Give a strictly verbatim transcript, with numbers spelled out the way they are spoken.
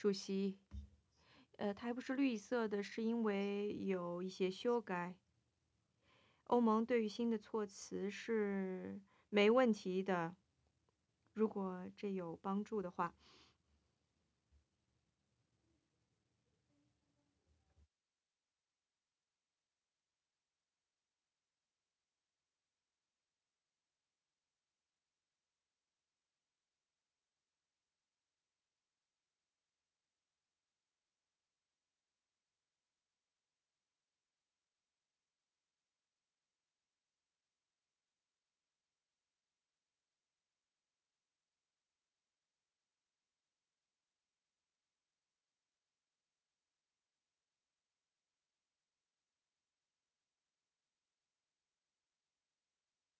主席，呃，它还不是绿色的，是因为有一些修改。欧盟对于新的措辞是没问题的，如果这有帮助的话。